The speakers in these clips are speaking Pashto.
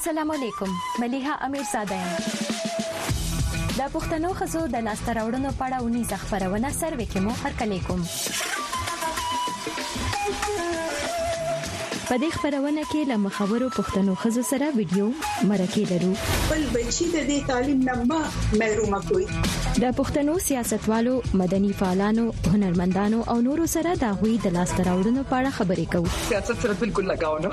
السلام علیکم ملیحه امیرزاده یم د پښتنو خزو د لاسته راوړنو په اړه ونی خبرونه سروي کې مو هرکلی کوم په دې خبرونه کې له مخاورو پښتنو خزو سره ویډیو مرکه لرو بل بچی د دې تعلیم نه محروم کوي د پښتنو سیاستوالو مدني فعالانو هنرمندانو او نورو سره د غوي د لاسته راوړنو په اړه خبرې کوو سیاست سره بالکل لگاو نه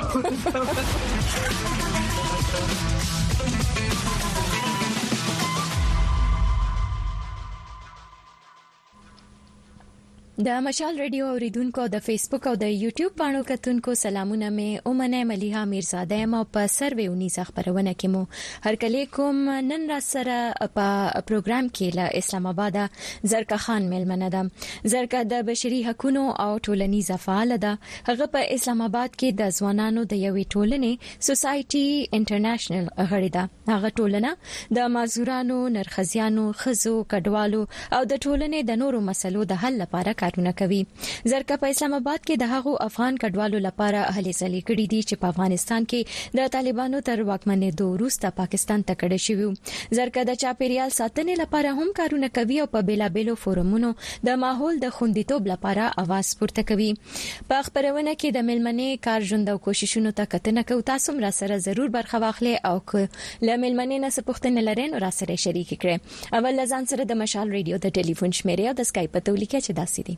د مشال ریډیو اوریدونکو د فیسبوک او د یوټیوب باندې کتونکو سلامونه مې اومنه ملیحه امیرزاده یم په سروي ونی خبرونه کې مو هر کله کوم نن را سره په پروګرام کې له اسلام آباد زرکه خان ملمنه ده زرکه د بشري حقوقو او ټولنیزه فعال ده هغه په اسلام آباد کې د ځوانانو د یوې ټولنې سوسايټي انټرنیشنل غړي ده هغه ټولنه د مازورانو نرخزیانو خزو کډوالو او د ټولنې د نورو مسلو د حل لپاره کارونه کوي زرکه په اسلام آباد کې د هغو افغان کډوالو لپاره اهلي ځلې کړې دي چې په افغانستان کې د طالبانو تر واکمنېدو وروسته پاکستان ته کډه شوی زرکه د چاپیریال ساتنې لپاره هم کارونه کوي او په بیلابېلو فورمونو د ماحول د خوندیتوب لپاره आवाज پورته کوي په خبرونه کې د ملمنې کار ژوند او کوششونو ته کتنه کوي تاسو را سره ضرور برخه واخلئ او له ملمنې نه سپوښتنه لرئ نو را سره شریک کړئ اول لزان سره د مشال ریډیو د ټلیفون شمیره او د اسکایپ په تولیکه چې داسې دي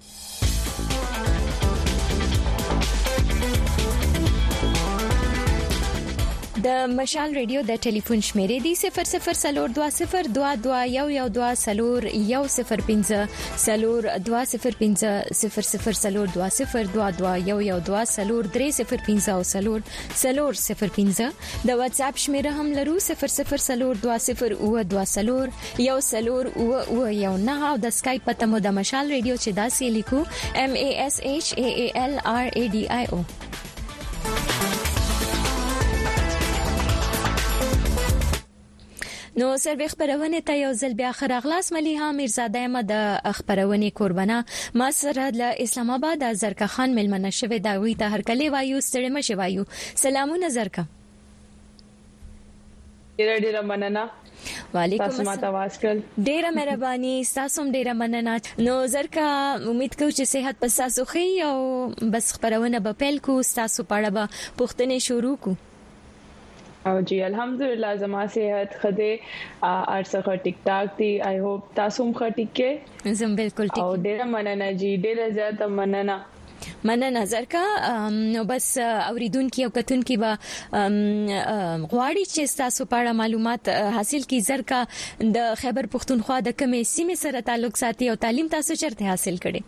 د مشال ریډیو د ټلیفون شمیره دی 002022211015 0020221015 د واتس اپ شمیره هم لرو 0020220120 او د اسکایپ پته مو د مشال ریډیو چې داسې لیکو MASHAALRADIO نو سروي خبرونه ته یو ځل بیا خراغلاس ملیحه امیرزاده یم د خبرونه قربانه ما سره د اسلام آباد زرکه خان ملمنه شوی دا وی ته هر کله وایو ستړي مشه وایو سلامونه زرکه ډیره مننه وعلیکم السلام تاسو ډیره مهرباني تاسو هم ډیره مننه نو زرکه امید کوم چې صحت په تاسو خي او بس خبرونه به پیل کو تاسو پړه به پښتنې شروع کو او جی الحمدلله زما صحت خده ارڅخه ټیک ټاک دی آی هوپ تاسو هم ټیک کې زم بالکل ټیک او ډیره مننه جی ډیره زیاته مننه نظر کا نو بس اوریدونکو او کتونکو به غواړي چې تاسو په اړه معلومات حاصل کی زرکا د خیبر پختونخوا د کمې سیمې سره تعلق ساتي او تعلیم تاسو چرته حاصل کړي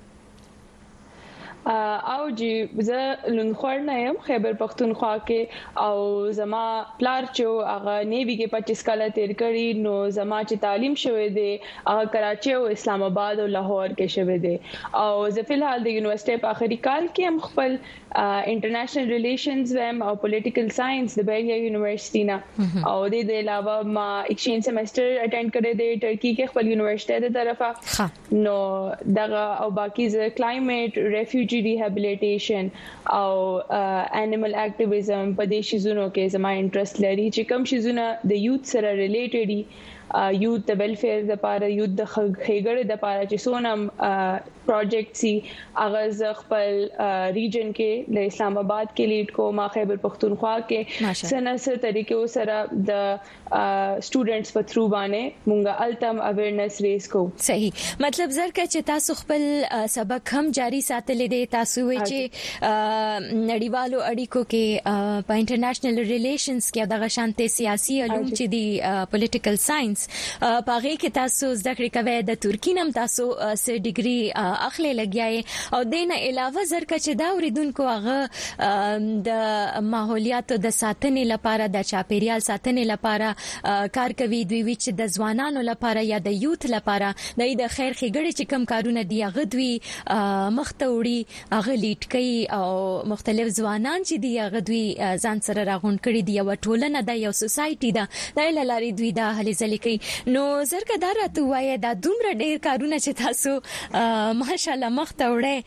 او جی زه لونخوړ نه يم خیبر پختونخوا کې او زما پلار چې هغه نیوی کې 25 کال تیر کړی نو زما چې تعلیم شوه دی هغه کراچي او اسلام آباد او لاهور کې شوه دی او زه په حال د یونیورسيټي په اخري کال کې هم خپل انټرنیشنل ریلیشنز او پولیټیکل ساينس د بیریا یونیورسيټي نه او د دې علاوه ما ایکسچینج سیمستر اټینډ کړی دی ټرکی کې خپل یونیورسيټي د طرفه نو دغه او باقي ز کلایمټ ریفیوجی ریهابلیټیشن او انیمل اکټیویزم په دې شیزونو کې زما انټرست لري چې کوم شیزونه د یوث سره ریلیټډ دي یوث د ویلفیر د لپاره یوث د خېګړې د لپاره چې سونم پروجیکټ سي اغاز خپل ریجن کې د اسلام آباد کې لیډ کو ما خیبر پختونخوا کې سنسر طریقو سره د سټوډنټس په تھرو باندې مونږه التم اویرنس ریس کو صحیح مطلب زرکه چې تاسو خپل سبق هم جاری ساتلې دي تاسو وی چې نړیوالو اړیکو کې په انټرنیشنل ریلیشنز کې دغه شانتي سیاسي علوم چې دي پولیټیکل ساينس پاغه کې تاسو زده کړې کوي د ترکی نم تاسو سه ډیګري اخلي لګیاي او دینه علاوه زرکه چې دا اوریدونکو هغه د ماحولیات د ساتنې لپاره د چاپیریال ساتنې لپاره کار کوي دوی چې د ځوانانو لپاره یا د یوث لپاره د خیر ښېګړې چې کم کارونه دی هغه دوی مخته وړي هغه لیډ کوي او مختلف ځوانان چې دی هغه دوی ځان سره راغون کړي دی او ټولنه د یو سوسايټي د لاري دوی د هلي ځلې کوي نو زرکه دا راته وایي دا دومره ډېر کارونه چې تاسو ماشاءالله مخته وړي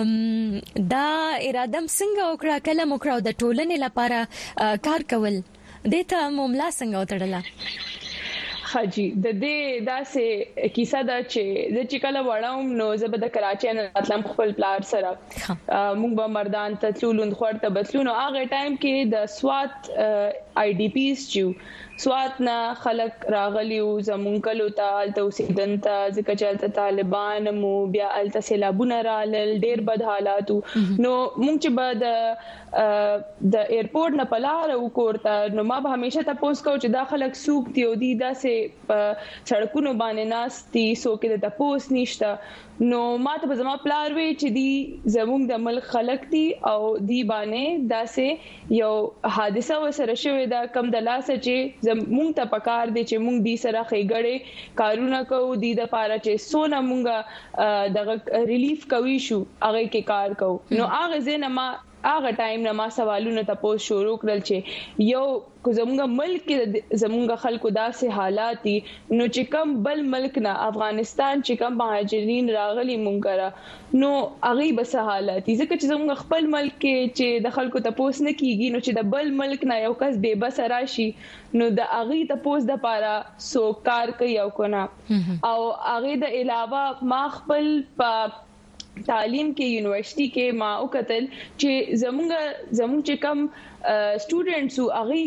دا اراده څنګه وکړه کله مو کړو د ټولنې لپاره کار کول دته مملا څنګه وتړله؟ حاجی د دې داسې کیسه دا چې کله وړاوم نو زه د کراچۍ نه راتلم خپل پلار سره موږ به مردان ته تلون خورته بتلونو هغه ټایم کې د سوات آی ډی پیز چې سوات نه خلک راغلیو زمونږ کلو ته الته اوسیدن ته ځکه چې الته طالبان مو بیا الته سیلابونه رالل ډېر بد حالات نو موږ چې به د ایرپورټ نه پلار او کوړه نو ما به همیشه تاسو کو چې دا خلک سوق دی او دی داسې سړکونو باندې ناشتي سو کې د تاسو نشته نو ما ته زما پلار وی چې دی زموږ د ملک خلک دي او دی باندې داسې یو حادثه وسره شوې دا کم د لاسه چې مونږ ته پکار دي چې مونږ دی سره خېګړې کارونه کوو دی د پاره چې سونه مونږه د ریلیف کوي شو هغه کې کار کوو نو هغه زنه ما هغه ټایم نه ما سوالونه تاسو شروع کړل چې یو کو زموږ ملک کې زموږ خلکو داسې حالات دي نو چې کوم بل ملک نه افغانستان چې کوم مهاجرین راغلي مونږ را نو هغه بس حالات دي ځکه چې زموږ خپل ملک کې چې د خلکو تاسو نه کیږي نو چې د بل ملک نه یو کس به بس راشي نو د هغه تاسو د پاره سو کار کوي او کنه او هغه د علاوه ما خپل تعلیم کې یونیورسيټي کې ما وکتل چې زموږ چې کم سټوډنټس هغه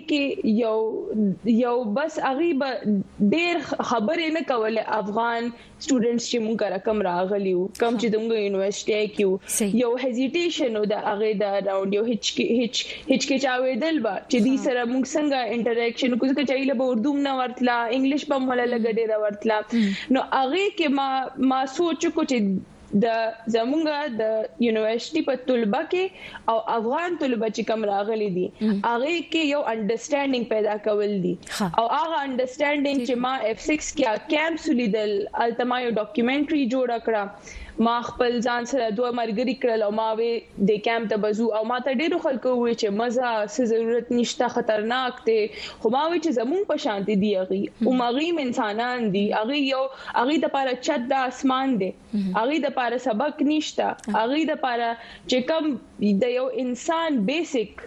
کې یو بس هغه ډېر خبرې نه کوله افغان سټوډنټس چې موږ رقم راغلیو کم چې دغه یونیورسيټي کې یو هزیټیشن او د هغه د راوند یو هیڅ کې چاوېدل با چې دې سره موږ څنګه انټریکشن کوو چې چایله به اردو نه ورتلا انګلیش په مله لګډې ورتلا نو هغه کې ما سوچ کو چې د زمونږه د یونیورسيټي په طلبه کې او افغان طلبه چې کوم راغلي دي هغه کې یو انډرستانډینګ پیدا کول دي او هغه انډرستانډینګ چې ما F6 کې کیمپ سلیدل التما یو ډاکومنټري جوړ کړه ما خپل ځان سره دوه مرګري کړل او ما وې د کیمپ ته بزو او ما ته ډیرو خلکو وې چې مزه څه ضرورت نشته خطرناک دی خو ما وې چې زمون په شانتي دی هغه او مغیم انسانان دي هغه د پاره چت د اسمان دی هغه د پاره سبق نشته هغه د پاره چې کوم د یو انسان بیسیک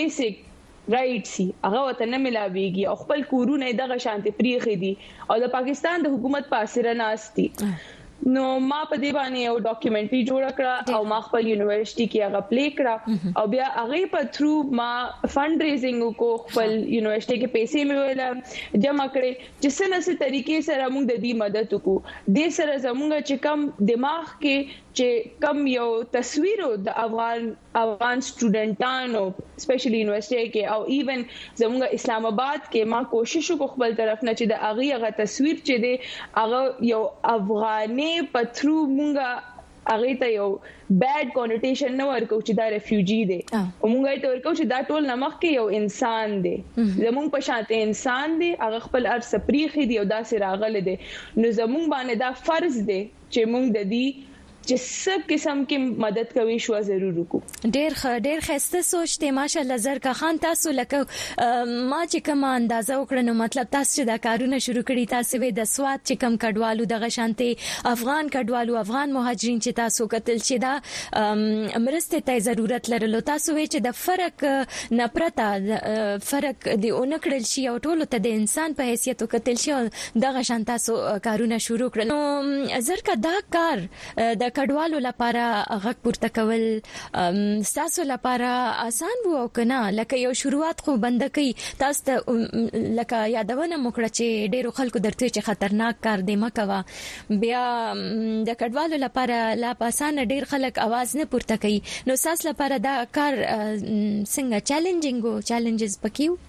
رائټ سي هغه وته نه ملاويږي او خپل کورونه دغه شانتي پریخي دي او د پاکستان د حکومت په اثر نه استي نو ما په دې باندې یو ډاکومنټري جوړ کړه او ما خپل یونیورسيټي کې هغه پلی کړه او بیا هغه په تھرو ما فند ریزینګ کو خپل یونیورسيټي کې پیسې مې ویل جمع کړې چې څنګه طریقې سره موږ د دې مدد وکړو د سره زموږ چې کم دماغ کې چې کم یو تصویر د افغان سټوډنټانو سپیشلی یونیورسيټي کې او ایون زموږ اسلام آباد کې ما کوشش وکړ خپل طرف نه چې د هغه تصویر چې دی هغه یو افغاني په تھرو مونږه هغه ته یو بیډ کونوټیشن نه ورکو چې دا ریفیوجی دی او مونږه ته ورکو چې دا ټول نمخ کې یو انسان دی زمونږ په شاته انسان دی هغه خپل ارث پریخي دی او دا سره راغله دی نو زمونږ باندې دا فرض دی چې مونږ د دې چې سب قسم کې مدد کوي شو ضرور وکړو ډېر خسته سوچ ته ماشاءالله زرکا خان تاسو لکه ما چې کوم اندازه وکړنو مطلب تاسو چې دا کارونه شروع کړی تاسو د سواد چې کم کډوالو دغه شانتي افغان کډوالو افغان مهاجرین چې تاسو قتل چې دا مرسته ته ضرورت لرلو تاسو چې د فرق نه پرته فرق دی اونکړل شي او ټول ته د انسان په حیثیت قتل شي دغه شان تاسو کارونه شروع کړل نو زرکا دا کار د کډوالو لپاره غږ پورته کول تاسو لپاره آسان وو کنه لکه یو شروعات خو بندکې تاسو ته لکه یادونه مکړه چې ډیرو خلکو درته چې خطرناک کار دی مکوا بیا د کډوالو لپاره لا آسان ډیر خلک आवाज نه پورته کوي نو تاسو لپاره دا کار څنګه چیلنجز پکيو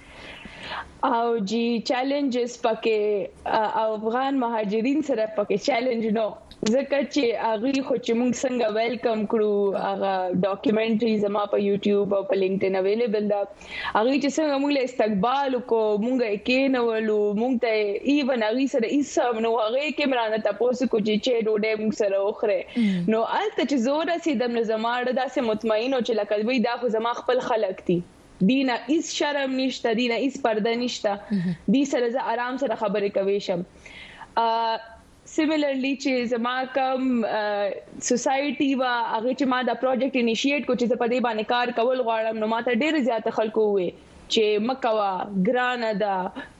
او جی چیلنجز پکې افغان مهاجرین سره پکې چیلنج نو ځکه چې هغه خو چې موږ څنګه ویلکم کړو هغه ډاکومنټري زما په یوټیوب او په لینکډین اویلیبل ده هغه چې څنګه موږ له استقبال کو موږ کې نو ولو موږ ته ایون هغه سره ایسم نو هغه کې مرانه تاسو کو چې ډوډۍ موږ سره اوخره نو الته چې زور رسیدم نو زما داسې مطمئن او چې لکه وی دا خو زما خپل خلک دي دینه هیڅ شرم نشته دینه هیڅ پرده نشته دې سره زه آرام سره خبرې کوي شم سیملرلی چې زما کوم سوسايټي وا هغه چې ما دا پروجیکټ انیشیټ کو چې په دې باندې کار کول غواړم نو ماته ډېر زیات خلکو وې چې مکوا ګرانه دا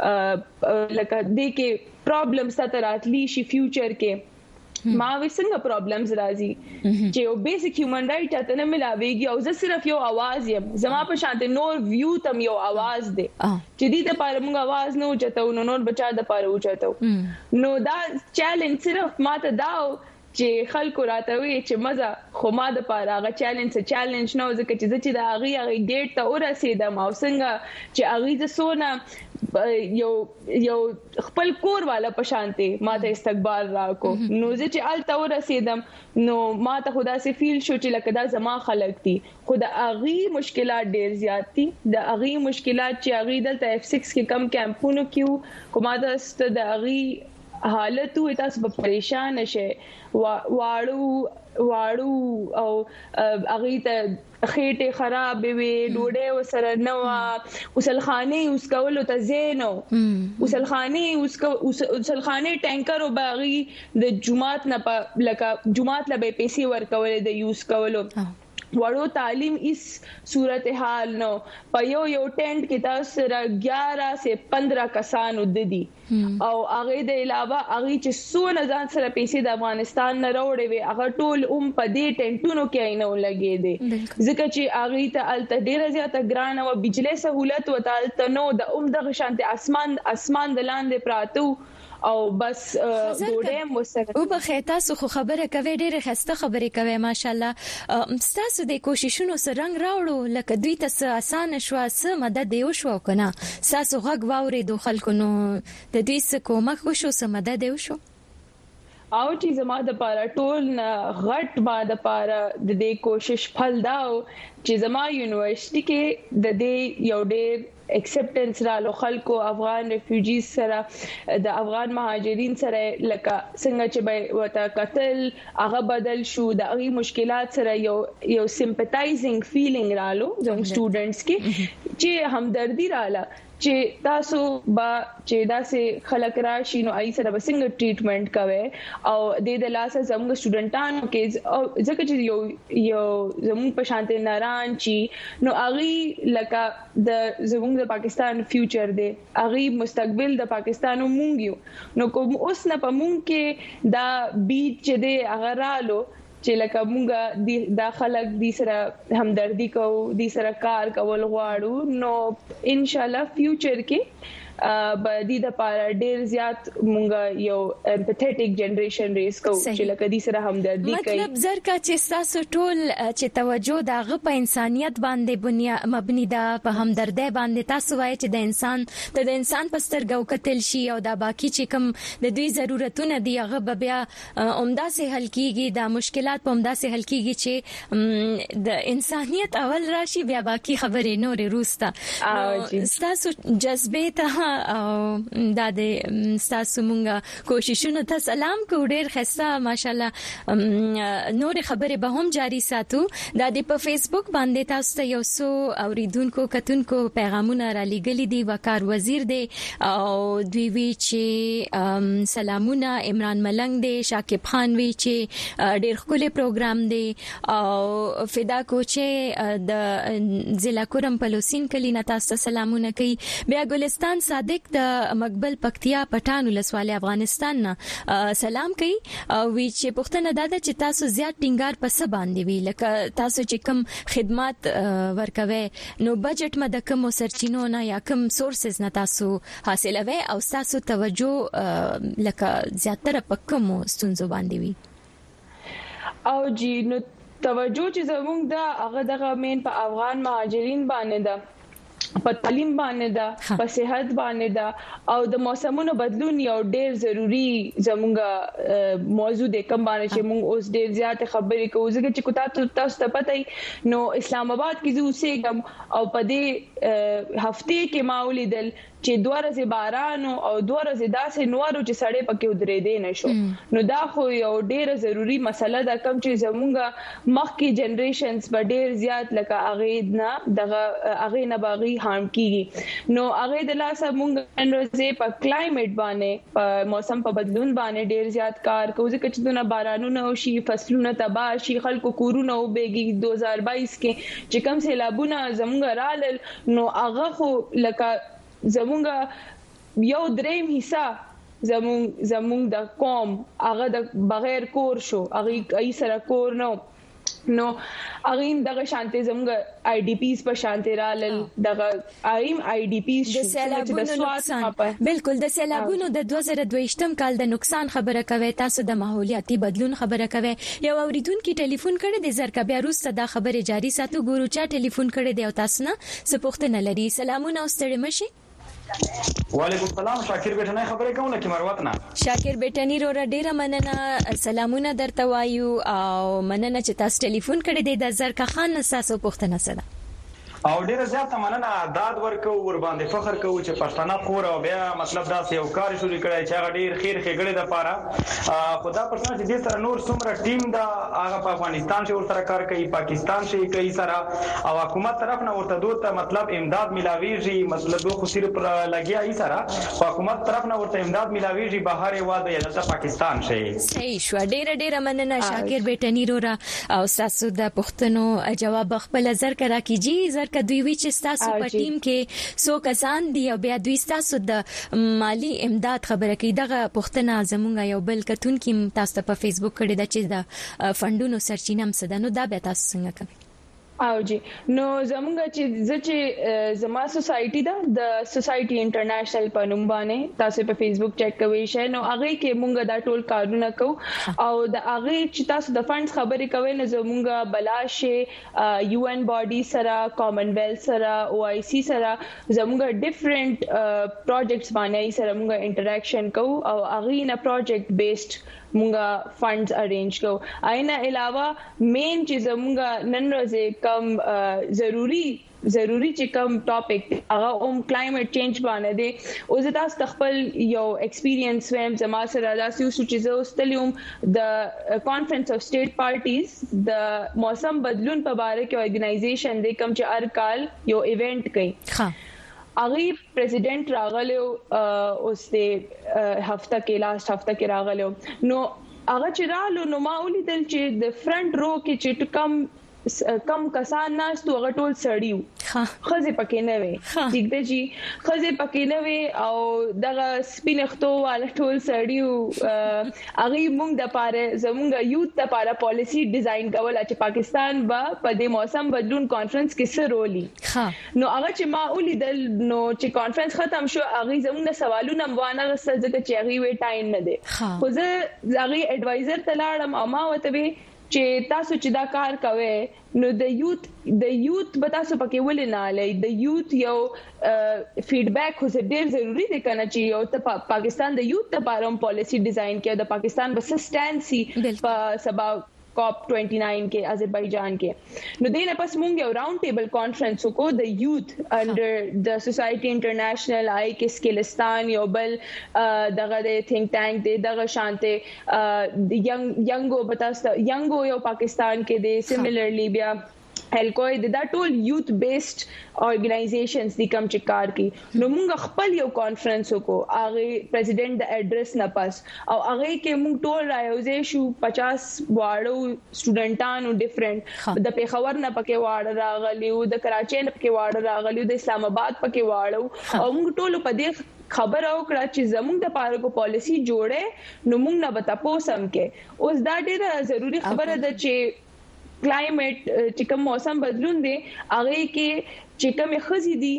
لکه دې کې پرابلمز تراتلی شي فیوچر کې ما وسنګ پرابلمز راځي چې یو بیسیک هیومن رائټ ته نه ملاويږي او زه صرف یو आवाज یم زما په شانته نور ویو تم یو आवाज دی چې دې ته پاره موږ आवाज نه اوچتو نور بچا د پاره اوچتو نو دا چیلنج صرف ماته داو چې خلکو راته وی چې مزه خو ما د پاره هغه چیلنج نو ځکه چې د هغه ګیټ ته ورسېدم او څنګه چې هغه د سونه یو خپل کور والا په شانته ماته استقبال راکو نو چې آلته ورسېدم نو ماته خدا سي فیل شو چې لکه دا زما خلک دي خدا اغي مشکلات ډیر زیات دي د اغي مشکلات چې اغي دلته F6 کې کم کیمپونو کیو کومه د اغي حالت وي تاسو په پریشان شئ واړو او اغه ته خېټه خراب وي ډوډۍ وسره نو وسلخانه اوس کولو ته زینو وسلخانه ټانکر او باغی د جمعات نه لکه جمعات له پیسې ورکول د یوز کولو وړو تعلیم اس صورتحال نو په یو ټینټ کې تاسو 11 سے 15 کسان وددي او هغه د علاوه هغه چې سونه ځان سره پیسې د افغانستان نه راوړې وي هغه ټول په دې ټینټونو کې نه لګې دي ځکه چې هغه ته الته ډیره زیاته ګران او بجلی سہولت وتالته نو د دغه شانته اسمان د لاندې پراتو او بس ډوډۍ مسره او په خیتاسو خو خبره کوي ډېر خسته خبرې کوي ماشاءالله تاسو د کوششونو سره رنگ راوړو لکه دوی ته آسان شو سه مدد یو شو کنه تاسو غږ واوري د خلکو نو د دې څه کومک وشو سه مدد یو شو او چې زما د پاره ټول غټ ما د پاره د دې کوشش پھل داو چې زما یونیورسيټي کې د دې یو ډېر ایکسپټنس رالو خلکو افغان ریفیوجیز سره د افغان مهاجرین سره لکه څنګه چې به وتا قتل هغه بدل شو د هغه مشکلات سره یو سمپاتایزینګ فیلینګ رالو زموږ سټوډنټس کې چې همدردی رااله چې تاسو با چې داسې خلک راشي نو ای سره بسنګ ټریټمنټ کوي او د لاسه زموږ سټوډنټانو کې ځکه چې یو زموږ په شانته ناران چی نو اغي لکه د زموږ د پاکستان فیوچر دی اغي مستقبل د پاکستان مونږ نو کوم اوس نه په مونږ کې دا بیچ چې دی اغرالو چې لکه مونږه د خلک د سره همدردی کو د سره کار کول غواړو نو ان شاء الله فیوچر کې بدی د پاره ډیر زیات مونږه یو امپاثیټیک جنریشن ریس کو چې لکه د سره همدردی کوي مطلب زرکه چې تاسو ټول چې توجه دغه په انسانيت باندې مبني ده په همدردی باندې تاسو وایي چې د انسان په سترګو کتل شي او دا باقي چې کوم د دوی ضرورتونه دي هغه بیا عمده سه حل کیږي د مشکلات په عمده سه حل کیږي چې د انسانيت اول راشي بیا باقي خبرې نورې روسته تاسو جذبه ته او د تاسو مونږه کوششونه ته سلام کو ډیر خسته ماشاءالله نور خبره به هم جاری ساتو د په فیسبوک باندې تاسو ته یو څو اوریدونکو کتونکو پیغامونه را لګلې دي وقار وزیر دی او دوی وی چې سلامونه عمران ملنګ دی شاکب خان وی چې ډیر خولي پروګرام دی او فدا کو چې د ضلع کورم پلوسین کلینا تاسو سلامونه کوي بیا ګلستان صادق د مقبل پکتیا پټان ولسوالۍ افغانستان نه سلام کوي او وی چې پښتنه داده چې تاسو زیات ټینګار پس باندې وی لکه تاسو چې کوم خدمات ورکوي نو بجټ مده کوم سرچینو نه یا کوم سورسز نه تاسو حاصلوي او تاسو توجه لکه زیاتره پکم ستونزو باندې وی او جی نو توجه چې زموږ د هغه دغه مین په افغان مهاجرین باندې ده په تعلیم باندې ده په صحت باندې ده او د موسمونو بدلون یو ډیر ضروری زموږه موضوع د کم باندې چې موږ اوس ډیر زیات خبرې کوو ځکه چې تاسو ته پته نو اسلام آباد کې زه اوسېږم او په دې هفته کې ما ولیدل چې 2 ورځې باران او 2 ورځې داسې نورو چې سړې پکې ودرې دي نشو نو دا خو یو ډیره ضروری مسله ده کوم چې زموږه مخکې جنریشنز په ډیر زیات لکه اغه نه دغه اغه نه باغی هارم کیږي نو هغه د لاسه مونږ انرزه په کلایمټ باندې په موسم په بدلون باندې ډیر زیات کار کوو ځکه چې دونه بارانونه او شي فصلونه تباہ شي خلکو کورونه وبېږي 2022 کې چې کوم سیلابونه زموږ رال نو هغه خو لکه زموږ یو دریم حصہ زموږ د قوم هغه د بغیر کور شو هغه ای سره کور نو هغه دغه شانتي زموږ آی ډی پیز په شانتي رال دغه آی ډی پیز د سیلابونو نقصان بالکل د سیلابونو د 2022م کال د نقصان خبره کوي تاسو د ماحولیاتي بدلون خبره کوي یو اوریدونکو ټلیفون کړی د زرکبیا روسته دا خبره جاری ساتو ګورو چا ټلیفون کړی دی او تاسو نه سپوښتنه لري سلامونه واستړي مشي وعلیکم السلام شاکر بیٹنی خبرې کوم لکه مروت نه شاکر بیٹنی رو ډیره مننه سلامونه درته وایو او مننه چې تاسو ټلیفون کړی دی د زرکا خان تاسو پوښتنه سره او ډیره زیاته مننه داد ورکو ور باندې فخر کوو چې پښتانه خور او بیا مطلب دا یو کار شروع کړی چې هغه ډیر خیر خېګړې د پاره خدا پرسنه چې د سره نور څومره ټیم دا هغه په افغانستان کې ور سره کار کوي پاکستان کې کوي سره او حکومت طرف نه ورته دوه مطلب امداد ملاويږي مسله دوه خو صرف لګیا ای سره حکومت طرف نه ورته امداد ملاويږي بهر واده یا د پاکستان شي صحیح شو ډیره مننه شاکر بیٹنی رو را او تاسو د پښتنو جواب خپل زر کرا کیږي که دوی وی چې تاسو په ټیم کې سو کسان دی او بیا دوی تاسو د مالی امداد خبره کوي دغه پښتنه زمونږ یو بل کتون کې تاسو په فیسبوک کړی دا چې د فندونو سرچینه هم سده نو دا به تاسو څنګه کوي او جی نو زمونږ چې زما سوسايټي دا د سوسايټي انټرنیشنل په نوم باندې تاسو په فیسبوک چیک کوئ شئ نو هغه کې مونږ دا ټول کارونه کوو او د هغه چې تاسو د فندز خبرې کوئ نو زمونږ بلاشه یو ان باډي سره کامن ویلث سره او آی سی سره زمونږ ډیفرنٹ پروجیکټس باندې سره مونږ انټریکشن کوو او هغه نه پروجیکټ بیسډ مونږه فندز ارینج کو اینا علاوه مین چې زمونږه نن ورځې کم ضروری چې کم ټاپک هغه کلایمټ چینج باندې دی او زه تاسو خپل یو ایکسپیرینس ویم زما سره داسې اوس چې زه استلیوم د کانفرنس اف سټیټ پارټیز د موسم بدلون په اړه کې ارګنایزیشن د کوم چې هر کال یو ایونت کوي اغه پریزیډنٹ راغلو اوس د هفته کې لاست هفته کې راغلو نو هغه چې رالو نو ما ولیدل چې د فرنٹ رو کې چې کم کسان ناس تو هغه ټول سړیو خزه پکې نه وي ٹھیک ده جی خزه پکې نه وي او دغه سپینختو والا ټول سړیو هغه موږ د پاره زموږ یوت د پاره پالیسی ډیزاین کول چې پاکستان با په د موسم بدلون کانفرنس کې سره رولي نو هغه چې ما ولیدل نو چې کانفرنس ختم شو هغه زموږ سوالونه موانه غسل ځکه چې هغه وی ټایم نه دی خو زه هغه اډوایزر ته لاړم او ما وته چې تاسو چې دا کار کوئ نو د یوت به تاسو پکې ولې نه لای د یوت یو فیډبیک خو ډیر ضروری دی کنه چې یو ته پاکستان د یوت لپاره پالیسی ډیزاین کړي د پاکستان بسسټنسي په سبا COP 29 کې آذربایجان کې نو دینه پس مونږ یو راوند ټیبل کانفرنس کو د یوت انډر د سوسايټي انټرنیشنل آی کې سکلستان یو بل دغه د تھنک ټانک دغه شانته ینګو بتاسته ینګو یو پاکستان کې د سیملرلی بیا الکوی دا ټول یوت بیسډ ارګنایزیشنز دي کوم چې کار کوي نو موږ خپل یو کانفرنس وکړو هغه پریزیډنٹ د ایڈریس نه پاس او هغه کې موږ ټول رايوځې شو 50 واړو سټوډنټانو ډیفرنٹ د پیښور نه پکې واړه راغلیو د کراچۍ نه پکې واړه راغلیو د اسلام آباد پکې واړو او موږ ټول په دې خبر او کړه چې زموږ د پاره کو پالیسی جوړه نو موږ نه بتا پوسم کې اوس دا ډیره ضروری خبره ده چې کلایمټ چې کوم موسم بدلون دی هغه کې چې کوم خزي دي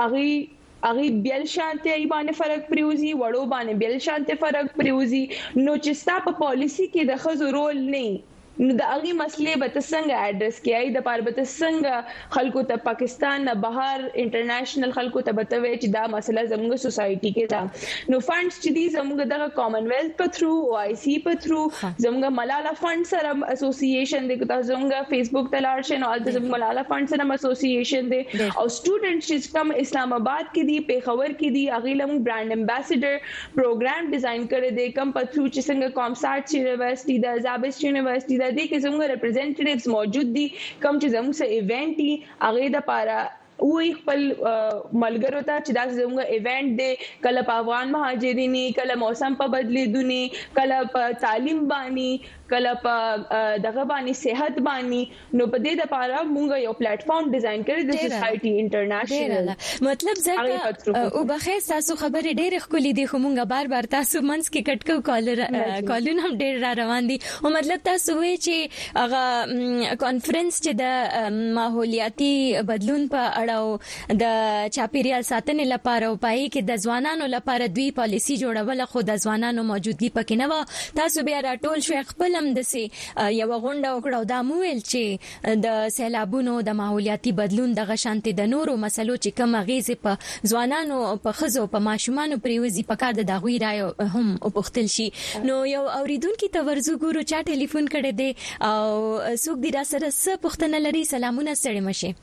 هغه بیل شانته ای باندې فرق پریوزي وړو باندې بیل شانته فرق پریوزي نو چې ستا په پالیسی کې د خزو رول نه نو د هغه مسلې به څنګه اډرس کیای د پاره به څنګه خلکو ته پاکستان نه بهر انټرنیشنل خلکو ته بتوي چې دا مسله زموږ سوسايټي کې ده نو فندز چې دي زموږ د کامن ویلث په تھرو او آی سی په تھرو زموږ ملالا فند سره اسوسییشن دی که زموږ فیسبوک ته لاړ شئ نو البته زموږ ملالا فند سره اسوسییشن دی او سټوډنټ چې کوم اسلام آباد کې دي پیښور کې دي هغه لمو برانډ امباسډر پروګرام ډیزاین کړی دی کوم په تھرو چې څنګه کامسارټ یونیورسيټي د زابس یونیورسيټي د دې کې زموږ ریپرزینټیټیوز موجود دي کوم چې زموږ سره ایونت دي هغه د پاره وی خپل ملګرو ته چې دا زموږ ایونت دی کله په افغان مهاجرینی کله موسم په بدلیدونی کله په تعلیم باندې کله په دغه باندې صحت باندې نو په دې لپاره موږ یو پلیټ فارم ډیزاین کړی د سوسايټي انټرنیشنل مطلب زکه او بخیر تاسو خبرې ډېر خولي دي خو موږ بار تاسو منځ کې کټکو کالونه هم ډېر را روان دي او مطلب تاسو وایي چې هغه کانفرنس چې د ماحولیاتي بدلون په اړه او د چاپیریال ساتنې لپاره او پای کې د ځوانانو لپاره دوی پالیسی جوړول خو د ځوانانو موجودګي پکې نه و تاسو بیا راټول شو خپل هم د سي یو غونډه وکړو دا مویل چې د سیلابونو د ماحولیاتي بدلون د غشانتي د نورو مسلو چې کوم غیزه په ځوانانو په خزو په ماشومانو پریوزي په کار د دغوی رائے هم وپختل شي نو یو اوریدونکو ته ورزو ګورو چا ټلیفون کړي دي او څوک دی را سره څه پوښتنه لري سلامونه ستړي مشه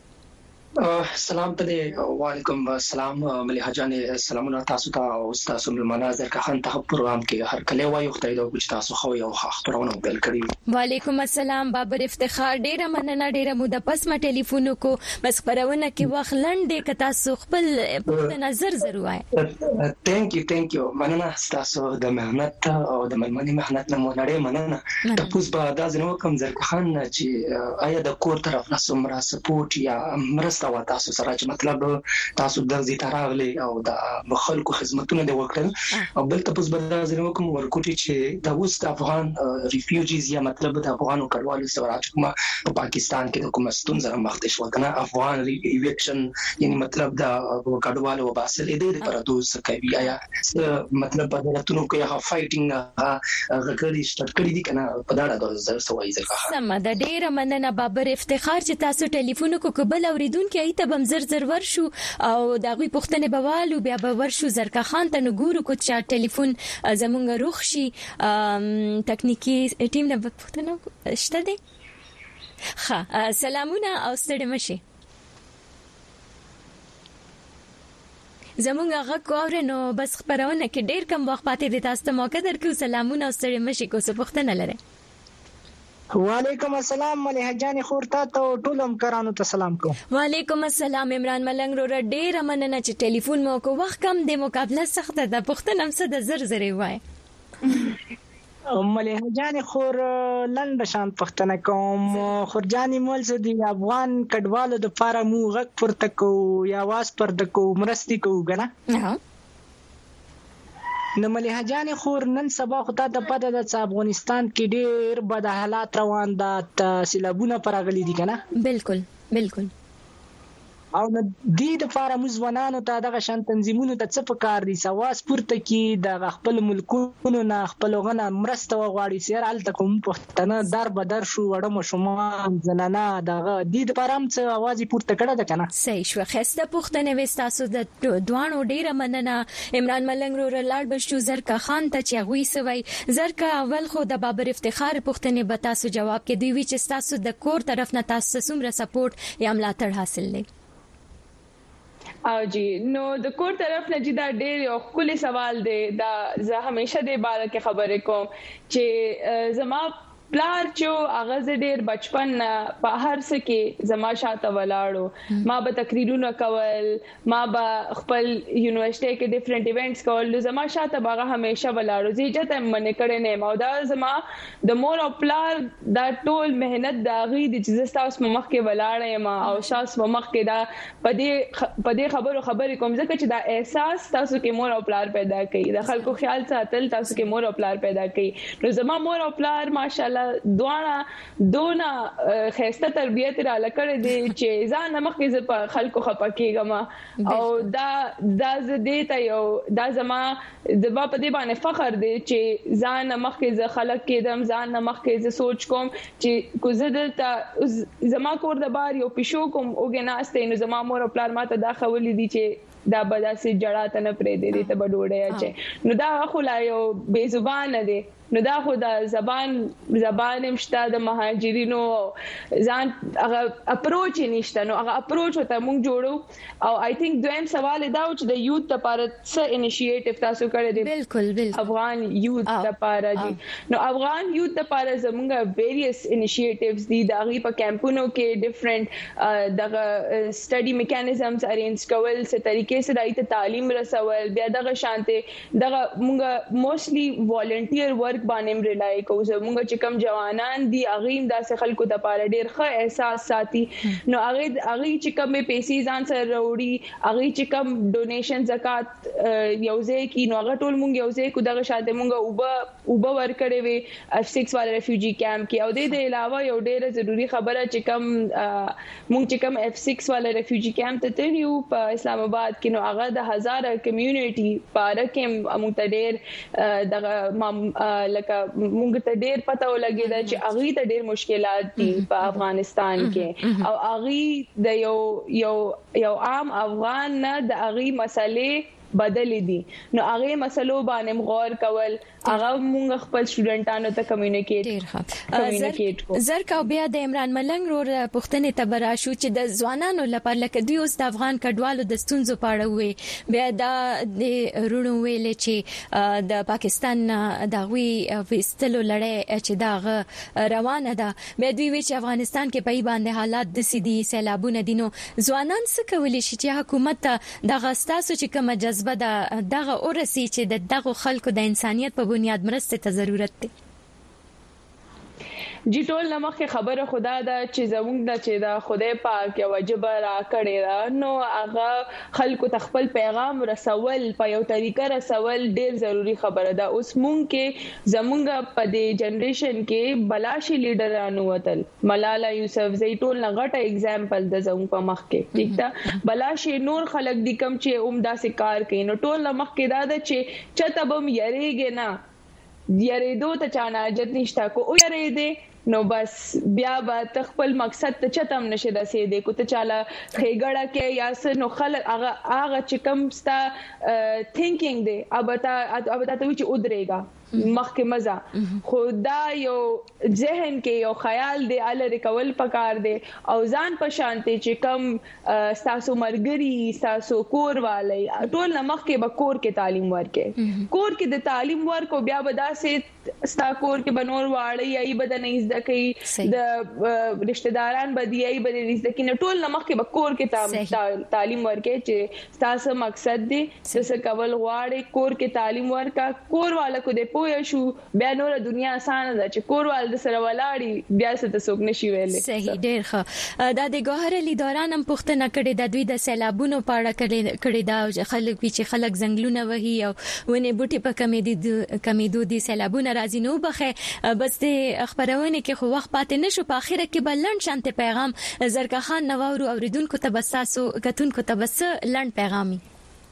سلام ته وعلیکم السلام مليحه جان سلامونه تاسو ته او تاسو ملمنه زرکه خان ته پروګرام کې هر کله وایو خدای دې وکړي تاسو خو یو خبرونه بل کړی وعلیکم السلام بابر افتخار ډیره مننه ډیره موده پس ما ټلیفون کو بس خبرونه کې وخت لنډه ک تاسو خپل په نظر ضروري ثانک یو مننه تاسو د مهنت او د ملمنې مهنت نه مونږ مننه تاسو به دا زنه کوم زرکه خان چې آیا د کور طرف نه سمرا سپورټ یا مرسته تاسو سره چې مطلب تاسو د زی تراغلي او د خلکو خدمتونه دی وکړل او بل تاسو به دا زنه کوم ورکوټي چې د وست افغان ریفیوجیز یا مطلب د افغانو کډوالو سره کوم په پاکستان کې کوم ستونزه مخ ته شو کنه افغان ایویکشن یعنی مطلب د کډوالو وباسل دې لپاره دوه کوي آیا مطلب په دلتونو کې ها فایټینګ غکړی سٹارټ کړی دي کنه په دا ډول سوای ځکه سم د ډیره مننه بابر افتخار چې تاسو ټلیفون کو قبل اوریدون کې ایته بم زر ورشو او دغه پښتنه بوالو بیا به ورشو زرکه خان ته نګورو کو چې ټلیفون زمونږ روخ شي تکنیکی ټیم نه پښتنه شته دي ښه سلامونه او ستړي مشه زمونږ هغه کوره نو بس خبرونه کې ډیر کم وخت پاتې دي تاسو ته موقع درکو سلامونه او ستړي مشه کو څه پښتنه لره وعلیکم السلام مليحه جان خورتا ته ټول همکارانو ته سلام کوم وعلیکم السلام عمران ملنګ رو ډیر مننه چې ټلیفون مو کو وخت کم د مقابله سخت ده پښتنه هم څه د زر وای مليحه جان خور لند شان پښتنه کوم خورجاني مول څه دی افغان کډوالو د پاره مو غک پورته کو یا واس پر د کو مرستي کو غنه نو مليحه جان خور نن سبا خو ته د پد د افغانستان کې ډېر بد حالات روان دي سیلابونه پرغلي دي کنه بالکل او د دې د فارم ځوانانو ته دغه شان تنظیمونو ته څه پکار دي سواس پورته کې د خپل ملکونو نه خپل غنه مرسته وغواړي سیر الته کوم پښتنه در بدر شو وړم شومان زنانه دغه دې د فارم څه आवाज پورته کړه ده کنه صحیح شو خسته پښتنه وستاسو د دوانو ډیره مننه عمران ملنګ رو لاړ بشو زرکه خان ته چې غوي سوي زرکه اول خو د بابر افتخار پښتنه به تاسو جواب کې دی چې تاسو د کور طرف نه تاسو سمره سپورټ یا ملاتړ حاصل لې او جی نو د کور طرف نه چې دا ډېر یو خولي سوال دی دا زه همیشه د باره کې خبرې کوم چې زما پلار چې هغه ډېر بچپن په هر څه کې زما شاته ولاړو ما به تقریرونه کول ما به خپل یونیورسيټي کې ډیفرنٹ ایونټس کول زما شاته هغه همیشه ولاړو زه جته منې کړې نه ما دا زما د مور او پلار دا ټول مهنت دا غي د چې تاسو مخ کې ولاړې ما او تاسو مخ کې دا پدې خبرې کوم ځکه چې دا احساس تاسو کې مور او پلار پیدا کوي د خلکو خیال ساتل تاسو کې مور او پلار پیدا کوي نو زما مور او پلار ماشاءالله دونه خسته تربیت را لکړې دي چې ځان مخکې ز په خلکو خپکیږم او دا زدي ته یو دا زما د با په دې باندې فخر دی چې ځان مخکې ز خلک کېدم ځان مخکې ز سوچ کوم چې کوزه زما کور د بار یو پښو کوم اوګناسته نو زما مور او پلار ماته دا خولې دي چې دا بدا سي جړه ته نه پرې دي ته بډوړې اچي نو دا خو لا یو بے زبان دی نو دا خو دا زبان مشته د مهاجرینو ځان هغه اپروچ نشته نو هغه اپروچ ته موږ جوړو او آی تھنک دویم سوال دا چې د یوث لپاره څه انیشیټیو تاسو کړی دی بالکل افغان یوث لپاره دي نو افغان یوث لپاره زموږ ویریس انیشیټیوز دي د غي په کیمپونو کې ډیفرنٹ دغه سټڈی میکانیزمز ارینج کول څه طریقې سره دایته تعلیم رسول بیا دغه شانته دغه موږ موستلی والنټیر ورک باندې رلای کوو زموږ چې کم جوانان دي اغیم داسې خلکو د پاره ډیر ښه احساس ساتي نو هغه چې کم پیسې ځان سره وروړي هغه چې کم ډونیشن زکات یوځای کی نو هغه ټول مونږ یوځای کو دغه شاته مونږ وب ورکړې وي F6 والا ریفیوجی کیمپ کې او د علاوه یو ډیره ضروری خبره چې کم مونږ چې کم F6 والا ریفیوجی کیمپ ته تلو په اسلام آباد کې نو هغه د هزار کمیونټي پاره کې مونږ ته ډیر دغه لکه مونږ ته ډیر پته ولګیدا چې اغي ته ډیر مشکلات دي په افغانستان کې او اغي د یو عام افغان نه د اغي مسلې بدلې دي نو هغه مسلو باندې غور کول هغه موږ خپل سټوډنټانو ته کمیونیکیټ کو زرکا بیا د عمران ملنګ رور پښتنې ته براشو چې د ځوانانو لپاره لکه دوی اوس د افغان کډوالو د ستونزو پاړه وي بیا د رونو ویل چې د پاکستان د غوي وستلو لړۍ چې دا روانه ده بیا دوی وی چې افغانستان کې په باندې حالات د سيدي سیلابونه دینو ځوانان څه کولی شي چې حکومت د غستاسو چې کوم جذبه دغه اورسي چې دغه خلکو د انسانيت په بنیاد مرسته ته ضرورت دی جی ټول نمخه خبره خدا دا چې زموږ د چې دا خدای پاک یو واجب را کړی دا نو هغه خلکو تخپل پیغام رسول په یو طریقه رسول ډیر ضروری خبره ده اوس مونږ کې زموږ په دې جنریشن کې بلاشي لیډرانو وتل ملالا یوسفزئی ټول نغټه اگزامپل د زموږ په مخ کې ټیک ده بلاشي نور خلک د کم چې عمده سکار کوي نو ټول نمخ کې دا ده چې چتبم یریږي نه یریدو ته چانه حاجت نشته کو او یریدې نو بس بیا به تخپل مقصد ته چتم نشه دسې دې کو ته چاله خېګړه کې یا سر نو خلک هغه چې کم ستا تھینکینګ دی ابتا ته چې ودرېګا مخکې مزه خدا یو ذهن کې یو خیال دی ال ریکول پکار دی او ځان په شانتي چې کم تاسو مرګري تاسو کور والي ټول مخکې به کور کې تعلیم ورکې کور کې د تعلیم ورکو بیا به داسې ستا کور کې بنور واړی ای بد نه زده کوي د رشتہ داران بدیای بد نه زده کوي ټول مخکې به کور کې تعلیم ورکې چې تاسو مقصد دی څه کول غواړي کور کې تعلیم ورکا کور والا کو دې پوه شو بیا نور دنیا آسان ده چې کوروال د سره ولاړی بیا څه ته څوک نشي ویلې صحیح ډیر ښه دا د ګوهر علی دوران هم پښتنه کړي د دوی د سیلابونو پاړه کړي دا خلک چې خلک زنګلونه وهي او ونه بوټي په کمیدو دي سیلابونه راځي نو بخه بس د خبرونه کې خو وخت پاتې نشو په اخره کې بلند شانته پیغام زرکا خان نواورو اوریدونکو ته بساسو کتونکو ته بس لند پیغامي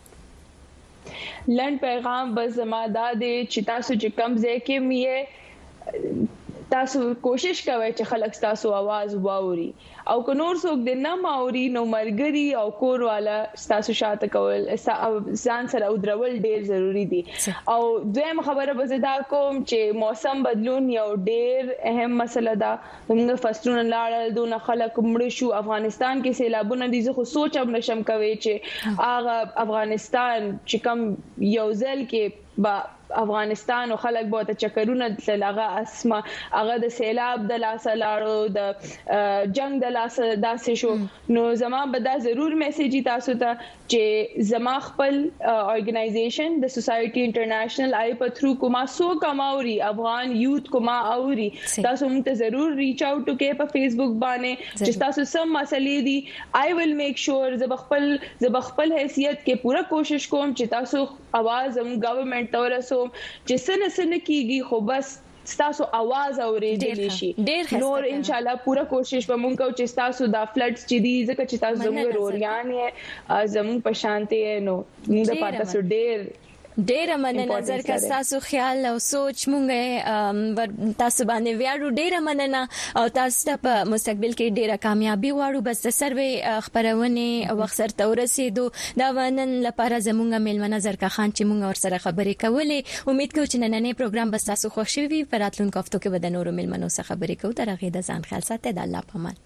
لند پیغام بس زما دا دی چې تاسو چې کم ځای کې میه تاسو کوشش کوئ چې خلک تاسو आवाज واوري او که نور څوک د نه ماوري نو مرګري او کور والا تاسو شاته کول ځان سره ودرول ډیر ضروری دي او دویم خبره به دا کوم چې موسم بدلون یو ډیر اهم مسله ده موږ فصلونه لاړل دونه خلک مړ شو افغانستان کې سیلابونه دي زه خو سوچ هم نشم کوي چې هغه افغانستان چې کم یو ځل کې با افغانستان او خلک به ته چکرونه لغه اسمه هغه د سیلاب د لاسه لاړو د جنگ د لاسه داسې شو نو زما به دا ضرور میسیج تاسو ته چې زما خپل اورګنایزیشن د سوسایټي انټرنیشنل آی په تھرو کوما سو کماوري افغان یوث کوما اوري تاسو موږ ته ضرور ریچ اوټ وکړئ په فیسبوک باندې چې تاسو سم مسلې دي آی ویل میک شور زب خپل حیثیت کې پوره کوشش کوم چې تاسو आवाज هم گورنمنت ته ورسو چې سن کیږي خو بس تاسو आवाज اورېدلی شي نور ان شاء الله پوره کوشش به مونږ کوو چې تاسو دا فلډز چې دي ځکه چې تاسو زموږ روریان یې زموږ په شانتي نو موږ د پاتاسو ډېر ډېر مننه زرکه تاسو خیال او سوچ مونږه تاسو باندې ویاړو ډېر مننه او تاسو ته په مستقبل کې ډېره کامیابی غواړو بس د سروي خبرونه وخت سره ورسېدو دا ونن لپاره زمونږه میلمنه زرکه خان چې مونږ ور سره خبرې کولې امید کوم چې نننې پروګرام بس تاسو خوښ شوي په راتلونکو هفتو کې به د نورو میلمنو سره خبرې کوو تر هغه د ځان خیال ساتئ د الله په امان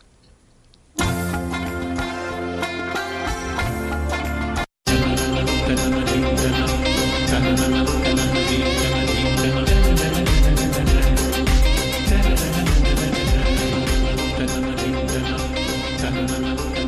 Thank you.